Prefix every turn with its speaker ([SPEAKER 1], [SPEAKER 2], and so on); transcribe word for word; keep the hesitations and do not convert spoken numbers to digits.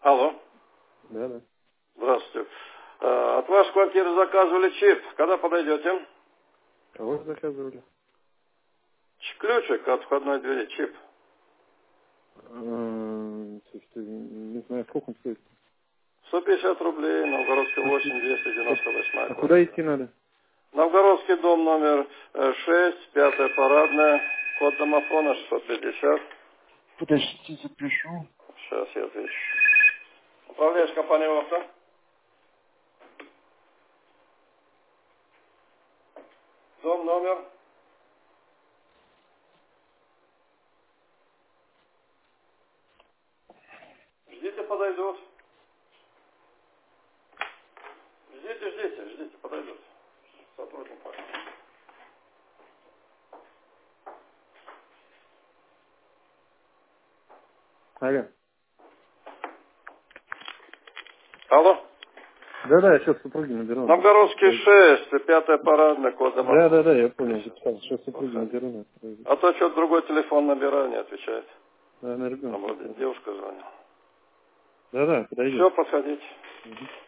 [SPEAKER 1] Алло.
[SPEAKER 2] Да, да.
[SPEAKER 1] Здравствуйте. Э, От вашей квартиры заказывали чип. Когда подойдете?
[SPEAKER 2] Кого заказывали?
[SPEAKER 1] Ч- Ключик от входной двери, чип.
[SPEAKER 2] Эм, слушайте, не знаю, сколько он стоит.
[SPEAKER 1] сто пятьдесят рублей, Новгородский восемь, двести
[SPEAKER 2] А
[SPEAKER 1] девяносто восемь
[SPEAKER 2] а куда идти
[SPEAKER 1] квартира.
[SPEAKER 2] надо?
[SPEAKER 1] Новгородский дом номер э, шесть, пятая парадная, код домофона шестьсот пятьдесят.
[SPEAKER 2] Подождите, запишу.
[SPEAKER 1] Сейчас я отвечу. Управляющая компания «Авто». Дом номер. Ждите, подойдут. Ждите, ждите, ждите, подойдут. Сотрудник.
[SPEAKER 2] Ага.
[SPEAKER 1] Алло.
[SPEAKER 2] Да, да, я сейчас супруги наберу.
[SPEAKER 1] Новгородский шесть, пятая парадная, код домофона.
[SPEAKER 2] Да, да, да, я понял, записал. Сейчас супруги наберу. на-
[SPEAKER 1] А то что-то другой телефон набираю, не отвечает.
[SPEAKER 2] Да, на ребенка.
[SPEAKER 1] Там вроде девушка звонила.
[SPEAKER 2] Да, да, подойдет.
[SPEAKER 1] Все, подходите.
[SPEAKER 2] Мгм.